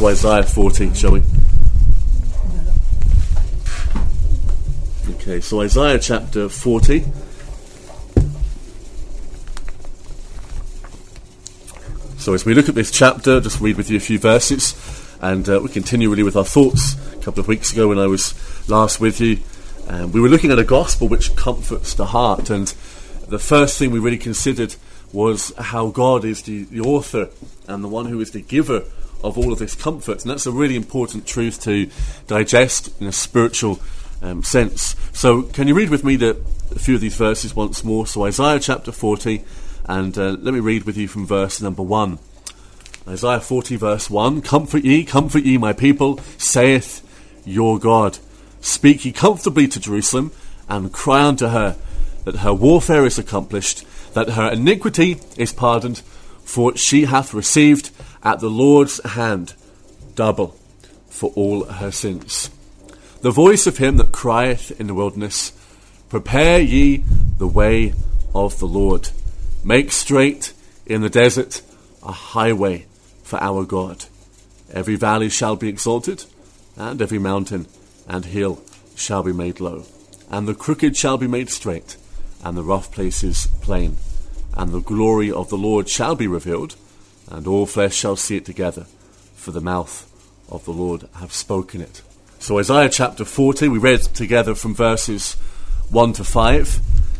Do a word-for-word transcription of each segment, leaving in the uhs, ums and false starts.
to Isaiah forty, shall we? Okay, so Isaiah chapter forty. So as we look at this chapter, just read with you a few verses, and uh, we continue really with our thoughts. A couple of weeks ago when I was last with you, um, we were looking at a gospel which comforts the heart, and the first thing we really considered was how God is the, the author and the one who is the giver of all of this comfort, and that's a really important truth to digest in a spiritual um, sense. So can you read with me the, a few of these verses once more? So Isaiah chapter forty, and uh, let me read with you from verse number one. Isaiah forty verse one, Comfort ye, comfort ye my people, saith your God. Speak ye comfortably to Jerusalem, and cry unto her, that her warfare is accomplished, that her iniquity is pardoned, for she hath received at the Lord's hand double for all her sins. The voice of him that crieth in the wilderness, Prepare ye the way of the Lord. Make straight in the desert a highway for our God. Every valley shall be exalted, and every mountain and hill shall be made low. And the crooked shall be made straight, and the rough places plain. And the glory of the Lord shall be revealed, and all flesh shall see it together, for the mouth of the Lord hath spoken it. So Isaiah chapter forty, we read together from verses one to five,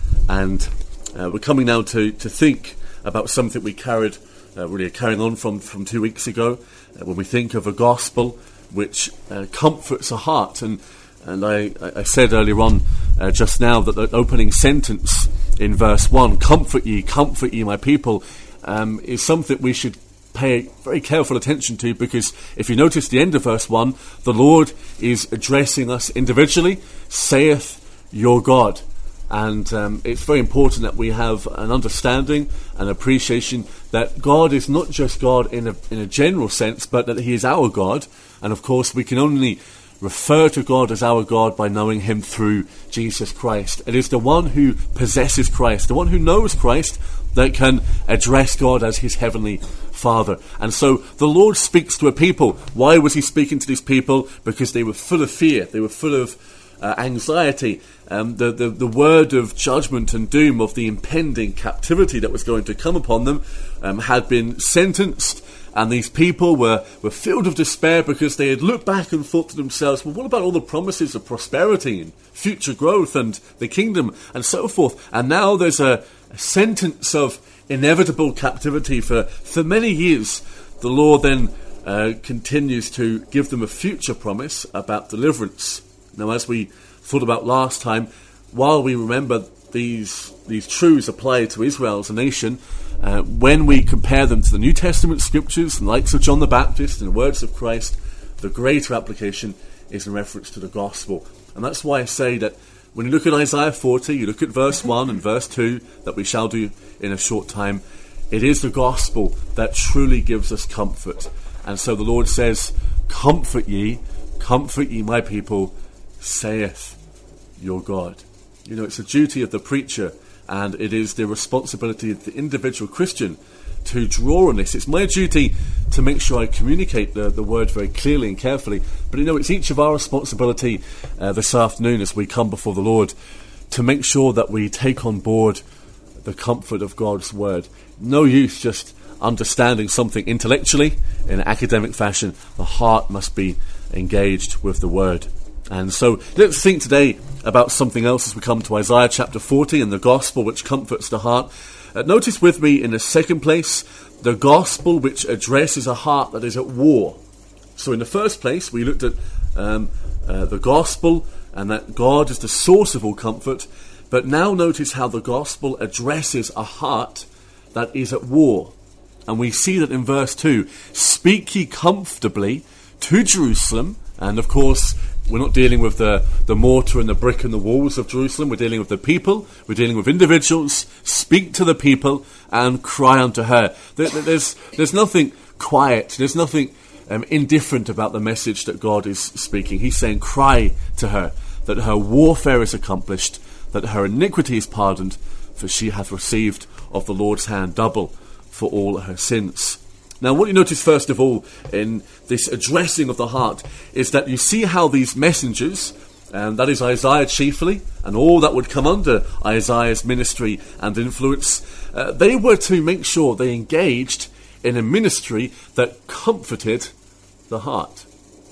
and uh, we're coming now to, to think about something we carried, uh, really carrying on from, from two weeks ago, uh, when we think of a gospel which uh, comforts a heart. And and I, I said earlier on uh, just now that the opening sentence in verse one, Comfort ye, comfort ye my people, um, is something we should pay very careful attention to, because if you notice the end of verse one, the Lord is addressing us individually, saith your God. And um, it's very important that we have an understanding and appreciation that God is not just God in a, in a general sense, but that he is our God. And of course we can only refer to God as our God by knowing him through Jesus Christ. It is the one who possesses Christ, the one who knows Christ, that can address God as his heavenly Father. And so the Lord speaks to a people. Why was he speaking to these people? Because they were full of fear. They were full of uh, anxiety. Um, the, the, the word of judgment and doom of the impending captivity that was going to come upon them um, had been sentenced. And these people were, were filled with despair because they had looked back and thought to themselves, well, what about all the promises of prosperity and future growth and the kingdom and so forth? And now there's a, a sentence of inevitable captivity for, for many years. The Lord then uh, continues to give them a future promise about deliverance. Now, as we thought about last time, while we remember these these truths apply to Israel as a nation, uh, when we compare them to the New Testament scriptures, the likes of John the Baptist and the words of Christ, the greater application is in reference to the gospel. And that's why I say that when you look at Isaiah forty, you look at verse one and verse two, that we shall do in a short time, it is the gospel that truly gives us comfort. And so the Lord says, Comfort ye, comfort ye my people, saith your God. You know, it's a duty of the preacher, and it is the responsibility of the individual Christian to draw on this. It's my duty to make sure I communicate the, the word very clearly and carefully, but you know, it's each of our responsibility uh, this afternoon as we come before the Lord to make sure that we take on board the comfort of God's word. No use just understanding something intellectually in an academic fashion. The heart must be engaged with the word. And so let's think today about something else as we come to Isaiah chapter forty and the gospel which comforts the heart. Uh, notice with me in the second place, the gospel which addresses a heart that is at war. So in the first place, we looked at um, uh, the gospel and that God is the source of all comfort. But now notice how the gospel addresses a heart that is at war. And we see that in verse two, Speak ye comfortably to Jerusalem. And of course, we're not dealing with the, the mortar and the brick and the walls of Jerusalem. We're dealing with the people. We're dealing with individuals. Speak to the people and cry unto her. There, there's, there's nothing quiet. There's nothing um, indifferent about the message that God is speaking. He's saying, cry to her, that her warfare is accomplished, that her iniquity is pardoned, for she hath received of the Lord's hand double for all her sins. Now, what you notice first of all in this addressing of the heart is that you see how these messengers, and that is Isaiah chiefly, and all that would come under Isaiah's ministry and influence, uh, they were to make sure they engaged in a ministry that comforted the heart.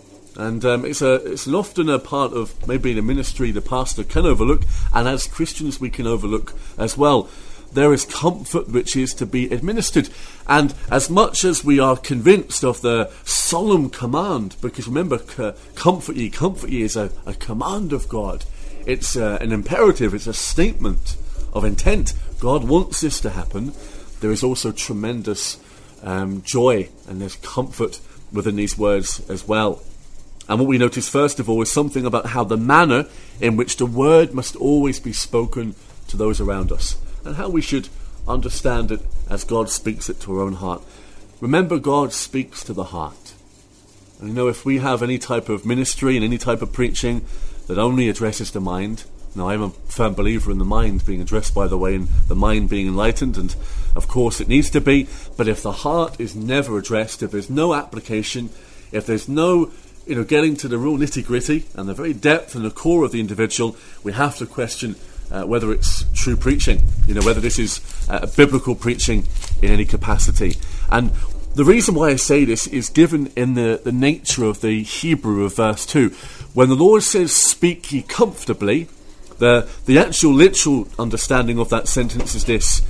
And um, it's a it's an often a part of maybe the ministry the pastor can overlook, and as Christians we can overlook as well. There is comfort which is to be administered. And as much as we are convinced of the solemn command, because remember, c- comfort ye, comfort ye is a, a command of God. It's uh, an imperative, it's a statement of intent. God wants this to happen. There is also tremendous um, joy and there's comfort within these words as well. And what we notice first of all is something about how the manner in which the word must always be spoken to those around us, and how we should understand it as God speaks it to our own heart. Remember, God speaks to the heart. And you know, if we have any type of ministry and any type of preaching that only addresses the mind, now I'm a firm believer in the mind being addressed, by the way, and the mind being enlightened, and of course it needs to be, but if the heart is never addressed, if there's no application, if there's no you know, getting to the real nitty-gritty and the very depth and the core of the individual, we have to question uh, whether it's true preaching, you know, whether this is uh, biblical preaching in any capacity. And the reason why I say this is given in the, the nature of the Hebrew of verse two. When the Lord says, speak ye comfortably, the, the actual literal understanding of that sentence is this: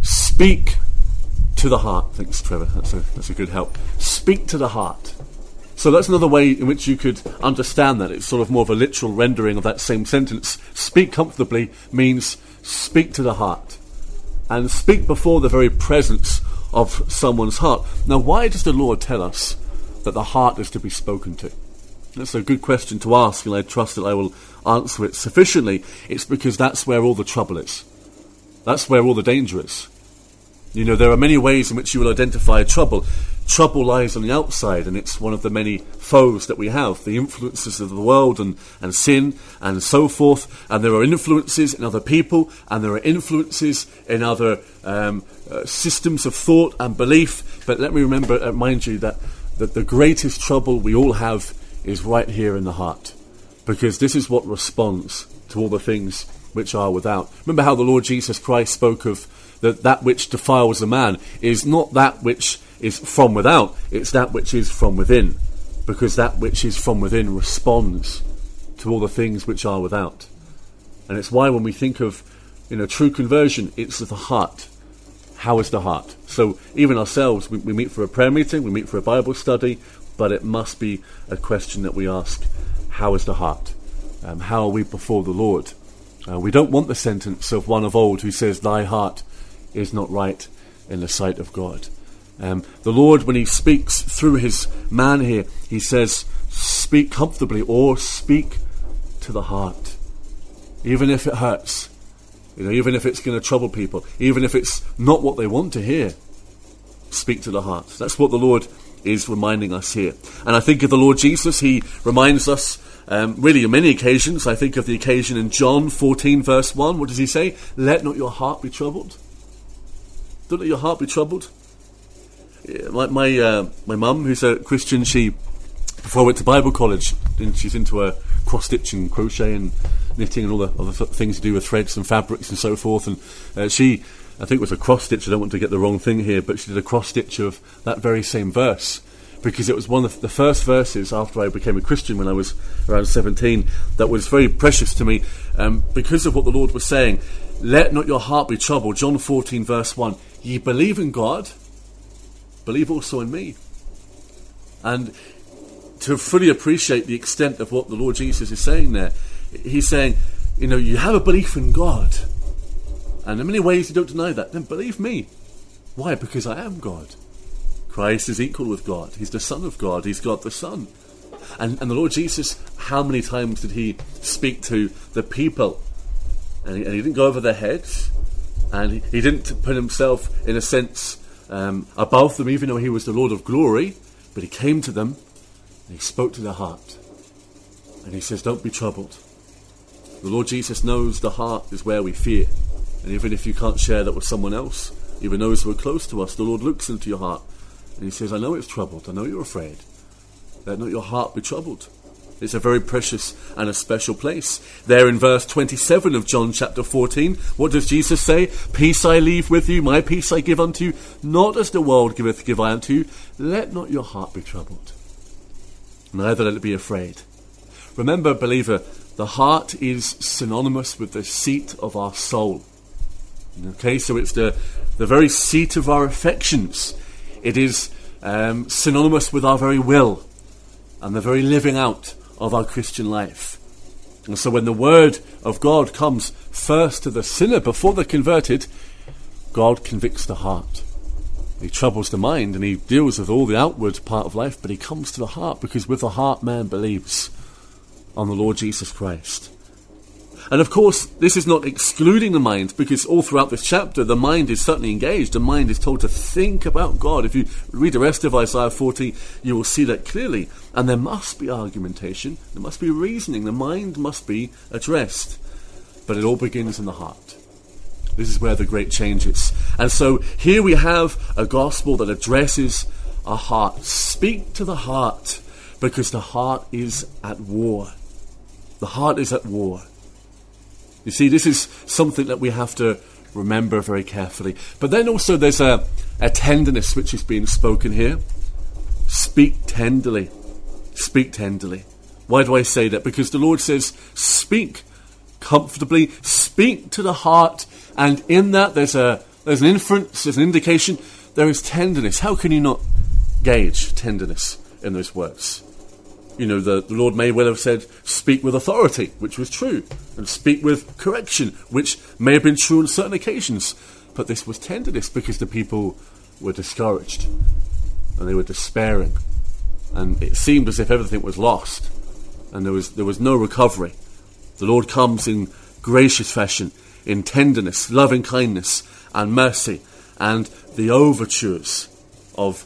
speak to the heart. Thanks, Trevor. That's a, that's a good help. Speak to the heart. So that's another way in which you could understand that. It's sort of more of a literal rendering of that same sentence. Speak comfortably means speak to the heart. And speak before the very presence of someone's heart. Now, why does the Lord tell us that the heart is to be spoken to? That's a good question to ask, and I trust that I will answer it sufficiently. It's because that's where all the trouble is. That's where all the danger is. You know, there are many ways in which you will identify trouble. Trouble lies on the outside, and it's one of the many foes that we have, the influences of the world and, and sin and so forth. And there are influences in other people, and there are influences in other um, uh, systems of thought and belief. But let me remember, uh, remind you that, that the greatest trouble we all have is right here in the heart, because this is what responds to all the things which are without. Remember how the Lord Jesus Christ spoke of that that which defiles a man is not that which is from without, it's that which is from within, because that which is from within responds to all the things which are without. And it's why when we think of, you know, true conversion, it's the heart. How is the heart? So even ourselves, we, we meet for a prayer meeting, we meet for a Bible study, but it must be a question that we ask: how is the heart? Um, how are we before the Lord? Uh, we don't want the sentence of one of old who says, thy heart is not right in the sight of God. Um, the Lord, when he speaks through his man here, he says, speak comfortably, or speak to the heart. Even if it hurts, you know, even if it's going to trouble people, even if it's not what they want to hear, speak to the heart. That's what the Lord is reminding us here. And I think of the Lord Jesus, he reminds us um, really on many occasions. I think of the occasion in John fourteen verse one. What does he say? Let not your heart be troubled. Don't let your heart be troubled. My my, uh, my mum, who's a Christian, she, before I went to Bible college, and she's into a cross stitch and crochet and knitting and all the other things to do with threads and fabrics and so forth. And uh, she, I think it was a cross stitch. I don't want to get the wrong thing here, but she did a cross stitch of that very same verse, because it was one of the first verses after I became a Christian when I was around seventeen that was very precious to me, um, because of what the Lord was saying. Let not your heart be troubled. John fourteen verse one. Ye believe in God, believe also in me. And to fully appreciate the extent of what the Lord Jesus is saying there, he's saying, you know, you have a belief in God, and in many ways you don't deny that, then believe me. Why? Because I am God. Christ is equal with God. He's the Son of God. He's God the Son. And, and the Lord Jesus, how many times did he speak to the people? And he, and he didn't go over their heads, and he, he didn't put himself, in a sense, um, above them, even though he was the Lord of glory. But he came to them, and he spoke to their heart. And he says, don't be troubled. The Lord Jesus knows the heart is where we fear. And even if you can't share that with someone else, even those who are close to us, the Lord looks into your heart And he says, I know it's troubled. I know you're afraid. Let not your heart be troubled. It's a very precious and a special place. There in verse twenty-seven of John chapter fourteen, what does Jesus say? Peace I leave with you, my peace I give unto you. Not as the world giveth, give I unto you. Let not your heart be troubled, neither let it be afraid. Remember, believer, the heart is synonymous with the seat of our soul. Okay, so it's the, the very seat of our affections. It is um, synonymous with our very will and the very living out of our Christian life. And so when the word of God comes first to the sinner before the converted, God convicts the heart. He troubles the mind and he deals with all the outward part of life, but he comes to the heart, because with the heart man believes on the Lord Jesus Christ. And of course, this is not excluding the mind, because all throughout this chapter, the mind is certainly engaged. The mind is told to think about God. If you read the rest of Isaiah forty, you will see that clearly. And there must be argumentation. There must be reasoning. The mind must be addressed. But it all begins in the heart. This is where the great change is. And so here we have a gospel that addresses our heart. Speak to the heart, because the heart is at war. The heart is at war. You see, this is something that we have to remember very carefully. But then also there's a, a tenderness which is being spoken here. Speak tenderly. Speak tenderly. Why do I say that? Because the Lord says, speak comfortably, speak to the heart, and in that there's a there's an inference, there's an indication, there is tenderness. How can you not gauge tenderness in those words? You know, the, the Lord may well have said, speak with authority, which was true, and speak with correction, which may have been true on certain occasions. But this was tenderness, because the people were discouraged, and they were despairing, and it seemed as if everything was lost, and there was there was no recovery. The Lord comes in gracious fashion, in tenderness, loving kindness, and mercy, and the overtures of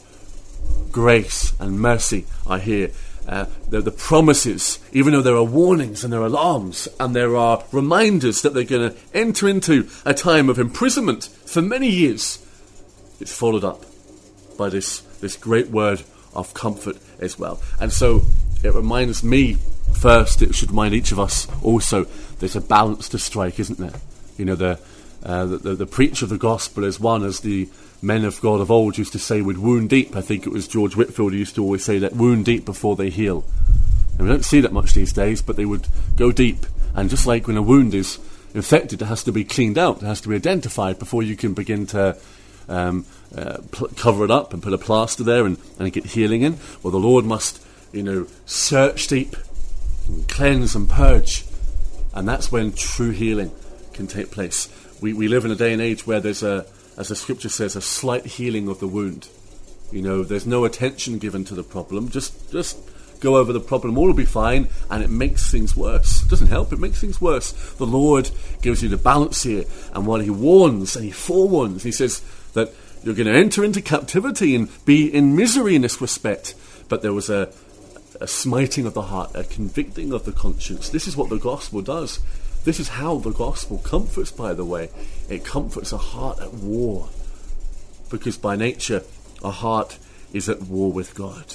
grace and mercy are here. Uh, the, the promises, even though there are warnings and there are alarms and there are reminders that they're going to enter into a time of imprisonment for many years, it's followed up by this, this great word of comfort as well. And so it reminds me first, it should remind each of us also, there's a balance to strike, isn't there? You know, the, uh, the, the, the preacher of the gospel is one, as the men of God of old used to say, would wound deep. I think it was George Whitfield who used to always say that, wound deep before they heal. And we don't see that much these days, but they would go deep. And just like when a wound is infected, it has to be cleaned out, it has to be identified before you can begin to um, uh, pl- cover it up and put a plaster there and, and get healing in. Well, the Lord must, you know, search deep, and cleanse and purge. And that's when true healing can take place. We, we live in a day and age where there's a, as the scripture says, a slight healing of the wound. You know, there's no attention given to the problem. Just just go over the problem, all will be fine, and it makes things worse. It doesn't help, it makes things worse. The Lord gives you the balance here, and while he warns and he forewarns, he says that you're going to enter into captivity and be in misery in this respect. But there was a, a smiting of the heart, a convicting of the conscience. This is what the gospel does. This is how the gospel comforts, by the way. It comforts a heart at war. Because by nature, a heart is at war with God.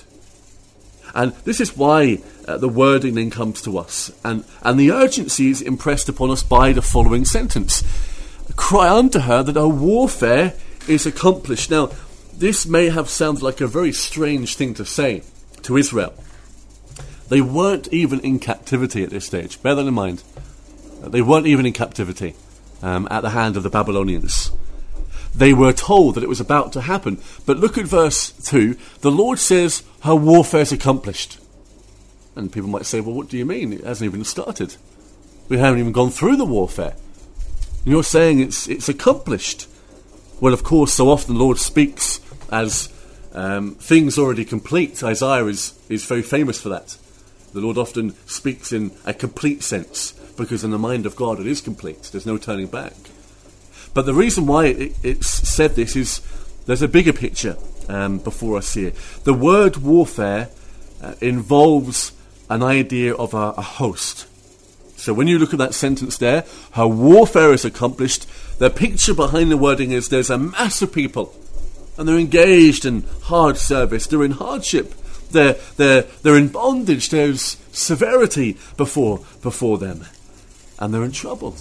And this is why uh, the wording then comes to us. And, and the urgency is impressed upon us by the following sentence. Cry unto her that her warfare is accomplished. Now, this may have sounded like a very strange thing to say to Israel. They weren't even in captivity at this stage. Bear that in mind. They weren't even in captivity um, at the hand of the Babylonians. They were told that it was about to happen. But look at verse two. The Lord says, her warfare is accomplished. And people might say, well, what do you mean? It hasn't even started. We haven't even gone through the warfare. And you're saying it's it's accomplished. Well, of course, so often the Lord speaks as um, things already complete. Isaiah is, is very famous for that. The Lord often speaks in a complete sense, because in the mind of God it is complete. There's no turning back. But the reason why it, it's said this is there's a bigger picture um, before us here. The word warfare uh, involves an idea of a, a host. So when you look at that sentence there, her warfare is accomplished, the picture behind the wording is there's a mass of people, and they're engaged in hard service. They're in hardship. They're, they're, they're in bondage. There's severity before, before them. And they're in trouble.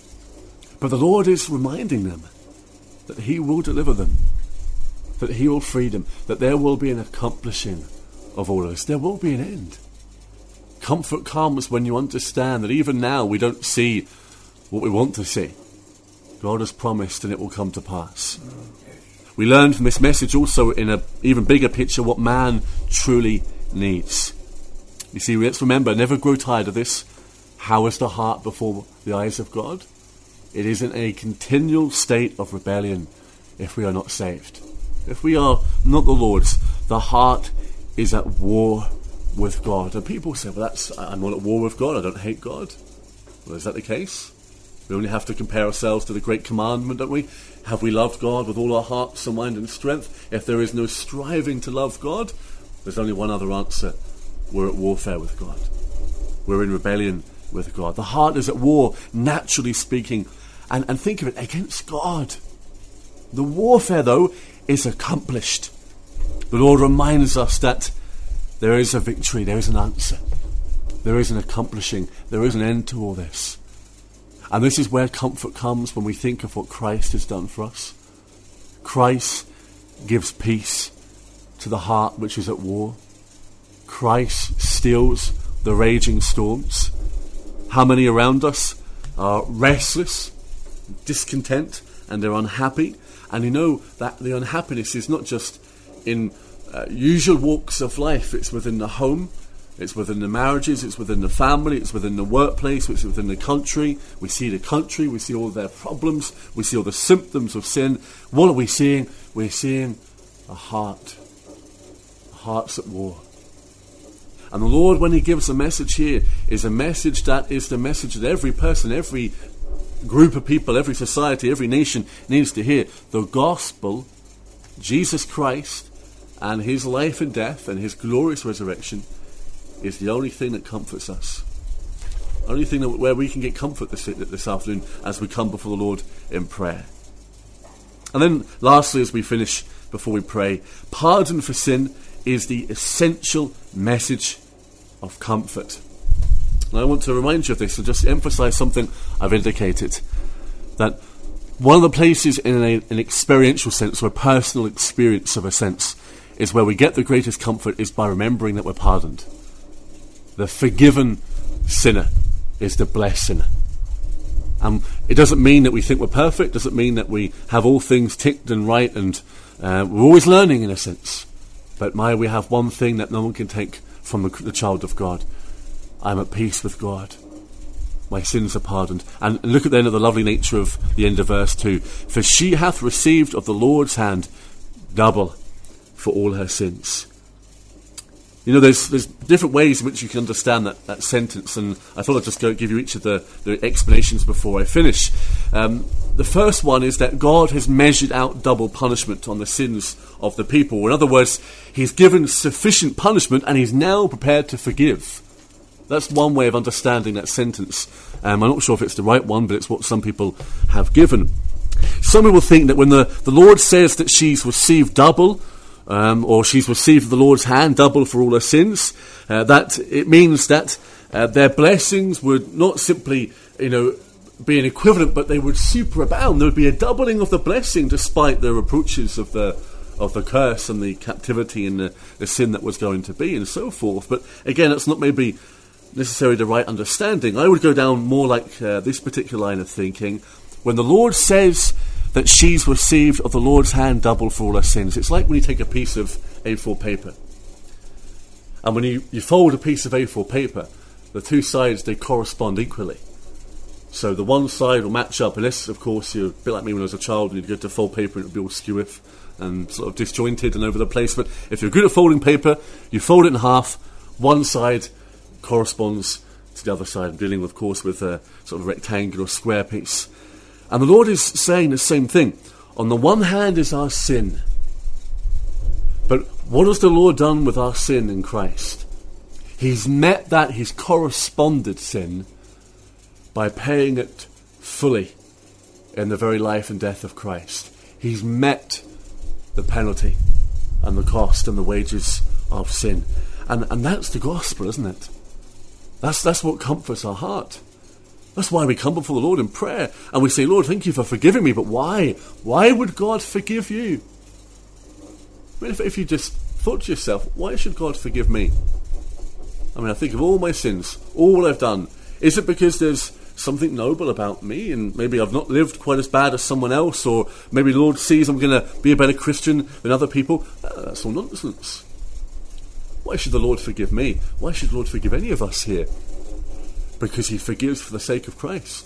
But the Lord is reminding them that he will deliver them, that he will free them, that there will be an accomplishing of all this. There will be an end. Comfort comes when you understand that even now we don't see what we want to see. God has promised and it will come to pass. We learn from this message also in an even bigger picture what man truly needs. You see, let's remember, never grow tired of this. How is the heart before the eyes of God? It is in a continual state of rebellion if we are not saved. If we are not the Lord's, the heart is at war with God. And people say, well, that's, I'm not at war with God, I don't hate God. Well, is that the case? We only have to compare ourselves to the great commandment, don't we? Have we loved God with all our hearts and mind and strength? If there is no striving to love God, there's only one other answer. We're at warfare with God. We're in rebellion with God. The heart is at war, naturally speaking. And, and think of it, against God. The warfare, though, is accomplished. The Lord reminds us that there is a victory, there is an answer. There is an accomplishing, there is an end to all this. And this is where comfort comes when we think of what Christ has done for us. Christ gives peace to the heart which is at war. Christ stills the raging storms. How many around us are restless, discontent, and they're unhappy? And you know that the unhappiness is not just in uh, usual walks of life. It's within the home, it's within the marriages, it's within the family, it's within the workplace, it's within the country. We see the country, we see all their problems, we see all the symptoms of sin. What are we seeing? We're seeing a heart. A heart's at war. And the Lord, when he gives a message here, is a message that is the message that every person, every group of people, every society, every nation needs to hear. The gospel, Jesus Christ, and his life and death, and his glorious resurrection, is the only thing that comforts us. Only thing that, where we can get comfort this, this afternoon as we come before the Lord in prayer. And then lastly, as we finish, before we pray, pardon for sin is the essential message of comfort. And I want to remind you of this and just emphasize something I've indicated. That one of the places in a, an experiential sense, or a personal experience of a sense, is where we get the greatest comfort is by remembering that we're pardoned. The forgiven sinner is the blessed sinner. And it doesn't mean that we think we're perfect, doesn't mean that we have all things ticked and right, and uh, we're always learning in a sense. But my, we have one thing that no one can take from the, the child of God. I'm at peace with God. My sins are pardoned. And look at then at the lovely nature of the end of verse two. For she hath received of the Lord's hand double for all her sins. You know, there's there's different ways in which you can understand that, that sentence, and I thought I'd just go give you each of the, the explanations before I finish. Um, the first one is that God has measured out double punishment on the sins of the people. In other words, he's given sufficient punishment and he's now prepared to forgive. That's one way of understanding that sentence. Um, I'm not sure if it's the right one, but it's what some people have given. Some people think that when the, the Lord says that she's received double, Um, or she's received the Lord's hand double for all her sins, uh, that it means that uh, their blessings would not simply, you know, be an equivalent, but they would superabound. There would be a doubling of the blessing despite the reproaches of the of the curse and the captivity and the, the sin that was going to be and so forth. But again, that's not maybe necessarily the right understanding. I would go down more like uh, this particular line of thinking. When the Lord says that she's received of the Lord's hand double for all her sins, it's like when you take a piece of A four paper. And when you, you fold a piece of A four paper, the two sides, they correspond equally. So the one side will match up, unless, of course, you're a bit like me when I was a child, and you'd go to fold paper and it would be all skew and sort of disjointed and over the place. But if you're good at folding paper, you fold it in half, one side corresponds to the other side. I'm dealing, of course, with a sort of rectangular square piece. And the Lord is saying the same thing. On the one hand is our sin. But what has the Lord done with our sin in Christ? He's met that, he's corresponded sin by paying it fully in the very life and death of Christ. He's met the penalty and the cost and the wages of sin. And and that's the gospel, isn't it? That's that's what comforts our heart. That's why we come before the Lord in prayer and we say, Lord, thank you for forgiving me, but why? Why would God forgive you? I mean, if, if you just thought to yourself, why should God forgive me? I mean, I think of all my sins, all I've done. Is it because there's something noble about me and maybe I've not lived quite as bad as someone else, or maybe the Lord sees I'm going to be a better Christian than other people? Uh, that's all nonsense. Why should the Lord forgive me? Why should the Lord forgive any of us here? Because he forgives for the sake of Christ.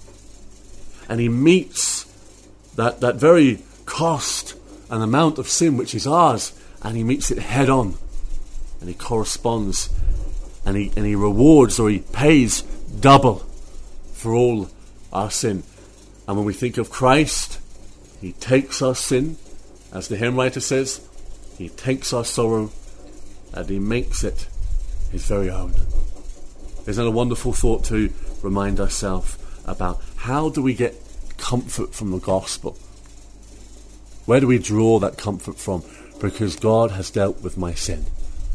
And he meets that, that very cost and amount of sin which is ours, and he meets it head on. And he corresponds, and he, and he rewards, or he pays double for all our sin. And when we think of Christ, he takes our sin, as the hymn writer says, he takes our sorrow, and he makes it his very own. Isn't that a wonderful thought to remind ourselves about? How do we get comfort from the gospel? Where do we draw that comfort from? Because God has dealt with my sin.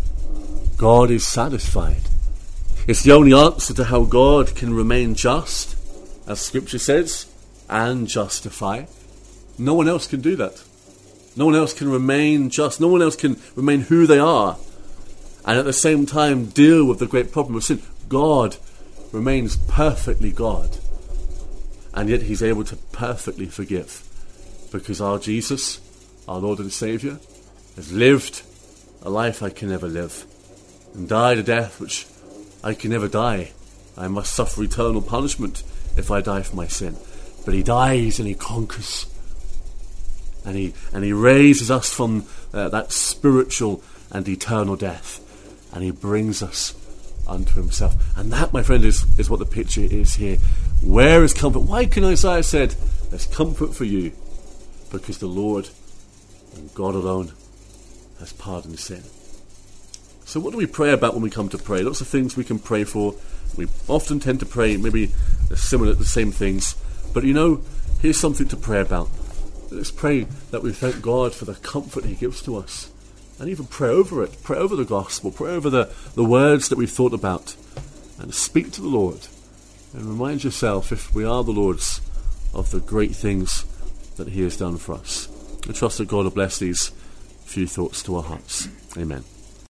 God is satisfied. It's the only answer to how God can remain just, as Scripture says, and justify. No one else can do that. No one else can remain just. No one else can remain who they are, and at the same time deal with the great problem of sin. God remains perfectly God, and yet he's able to perfectly forgive, because our Jesus, our Lord and Saviour, has lived a life I can never live, and died a death which I can never die. I must suffer eternal punishment if I die for my sin. But he dies and he conquers, and he and he raises us from uh, that spiritual and eternal death, and he brings us unto himself. And that, my friend, is, is what the picture is here. Where is comfort? Why can Isaiah said, there's comfort for you, because the Lord and God alone has pardoned sin. So what do we pray about when we come to pray? Lots of things we can pray for. We often tend to pray maybe similar, the same things. But you know, here's something to pray about. Let's pray that we thank God for the comfort he gives to us. And even pray over it. Pray over the gospel. Pray over the, the words that we've thought about. And speak to the Lord. And remind yourself, if we are the Lord's, of the great things that he has done for us. I trust that God will bless these few thoughts to our hearts. Amen.